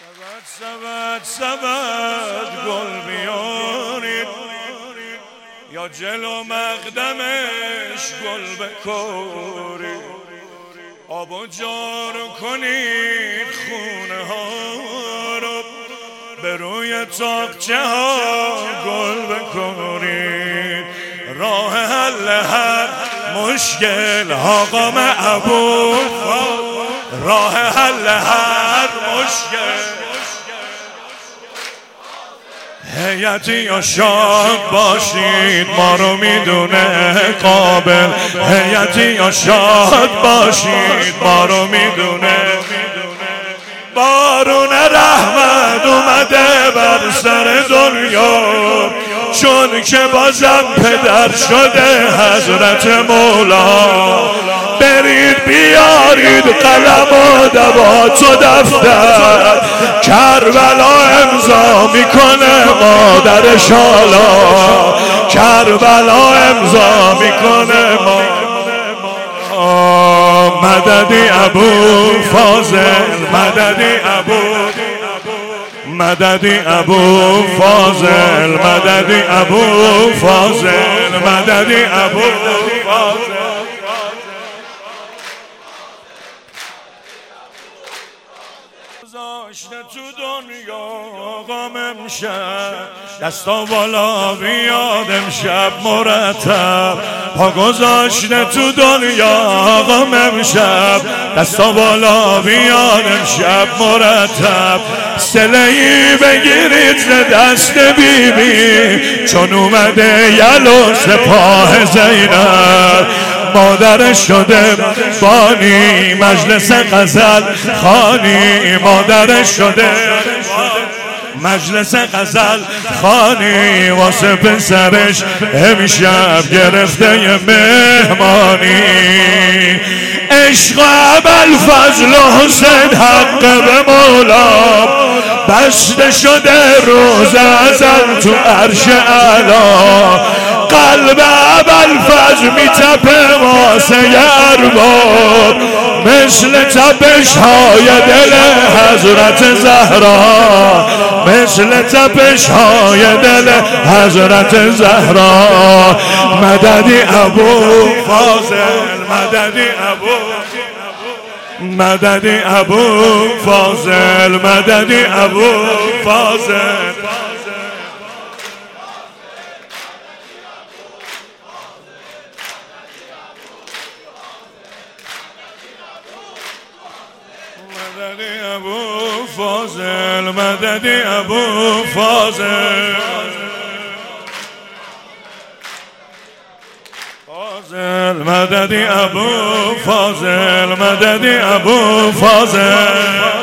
سبد گل بیارید یا جلو مقدمش گل بکارید، آب و جار کنید خونه ها رو، به روی تاقچه ها گل بکارید. راه حل هر مشکل آقا محبوب، راه حل هر مشکل. هیئتی یا شاد باشید ما رو میدونه قابل، هیئتی یا شاد باشید ما رو میدونه. بارون رحمت اومده بر سر دنیا، چون که بازم پدر شده حضرت مولا. برید بیارید قلم و دوات و دفتر، کربلا امضا میکنه مادر شالا، کربلا امضا میکنه مددی ابو فاضل، مددی ابو، مددی ابو فاضل، مددی ابو فاضل، مددی ابو فاضل. گذاشته تو دنیا غم امشب، دستا بالا بیاد امشب مرتب. پا گذاشته تو دنیا غم امشب، دستا بالا بیاد امشب مرتب. سله‌ای بگیرید ز دست بیبی، چون اومده یلو سپاه زینب. مادر شده بانی مجلس غزل خانی، مادر شده مجلس غزل خانی، واسه پسرش امشب گرفته ی مهمانی. عشق ابوالفضل و حسین حق به مولا، بسته شده روز ازل تو عرش اعلا. قلب ابوالفضل میتپه واسه ارباب، مثل تپش های دل حضرت زهرا، مثل تپش های دل حضرت زهرا. مددی ابو فاضل، مددی ابو، مددی ابو فاضل، مددی ابو فاضل. مددی ابو فاضل، مددی ابو فاضل، فاضل، مددی ابو فاضل، مددی ابو فاضل.